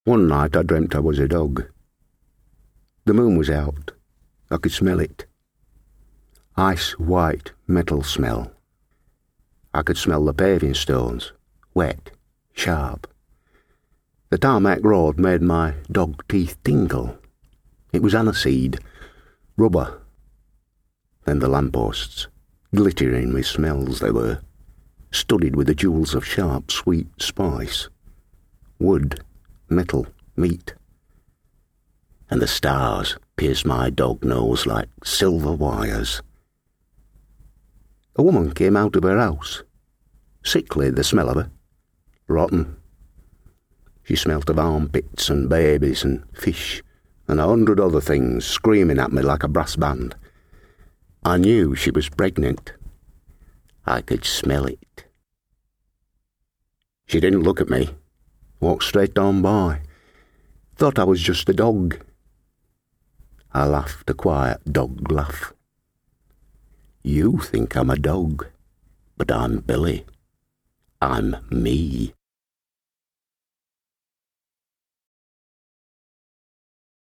One night I dreamt I was a dog. The moon was out. I could smell it. Ice-white metal smell. I could smell the paving stones, wet, sharp. The tarmac road made my dog teeth tingle. It was aniseed, rubber. Then the lampposts, glittering with smells they were, studded with the jewels of sharp, sweet spice. Wood, metal, meat. And the stars pierced my dog nose like silver wires. A woman came out of her house. Sickly, the smell of her. Rotten. She smelt of armpits and babies and fish and 100 other things screaming at me like a brass band. I knew she was pregnant. I could smell it. She didn't look at me. Walked straight on by. Thought I was just a dog. I laughed a quiet dog laugh. You think I'm a dog, but I'm Billy. I'm me.